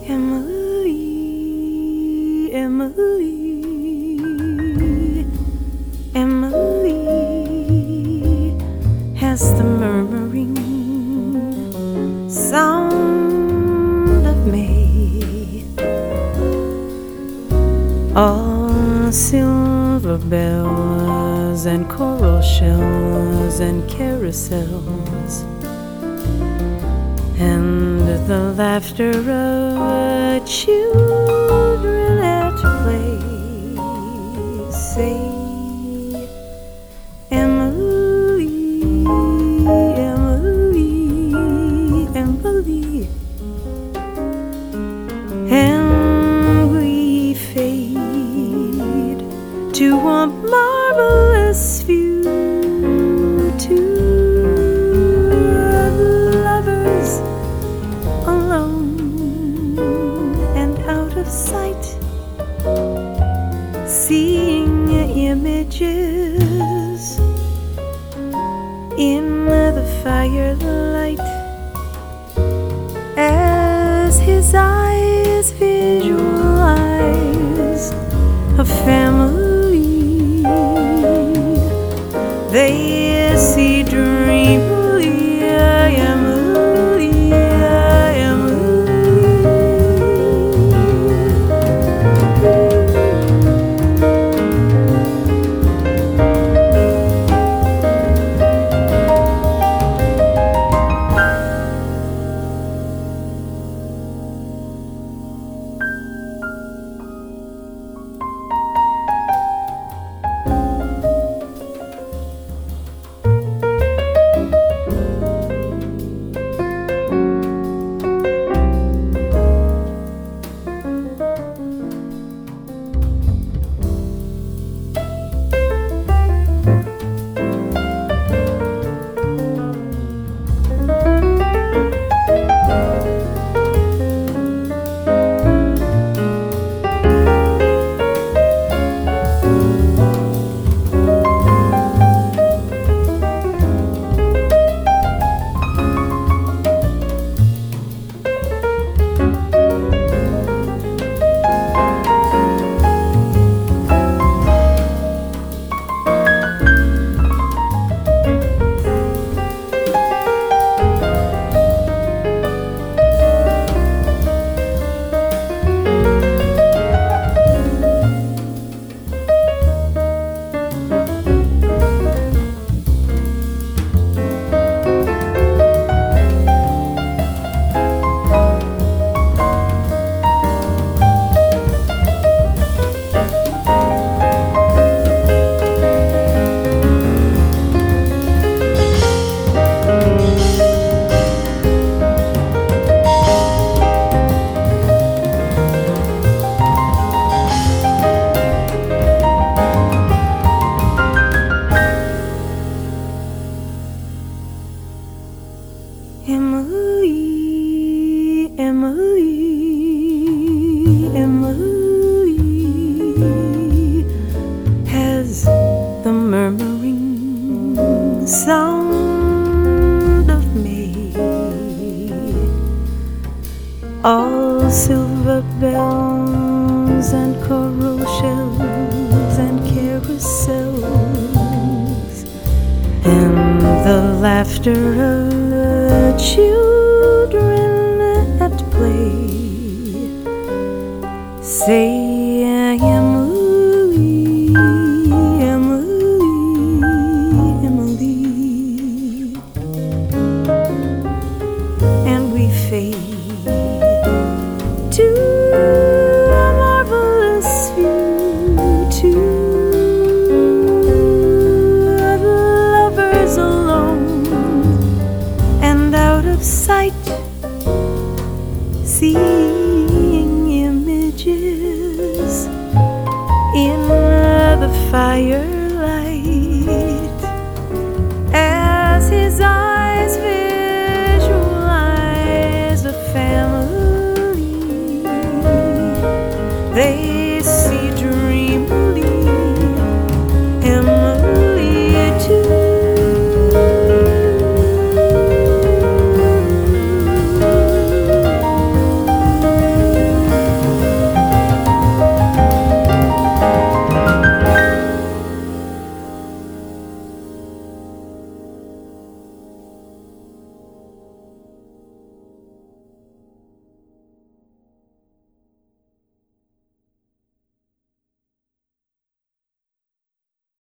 Emily, Emily, Emily has the murmuring sound of May. All silver bells and coral shells and carousels, and the laughter of children at play. Say, Emily, Emily, Emily, and we fade to a marvelous view, to lovers alone and out of sight, seeing images in the firelight as his eyes visualize a family. They see dreamily, Emily, Emily. Emily, Emily, Emily has the murmuring sound of May. All silver bells and coral shells and carousels, and the laughter of children at play. Say, Emily, Emily, Emily, and we fade to a marvelous view, to lovers alone and out of sight, seeing images in the firelight as his eyes visualize a family. They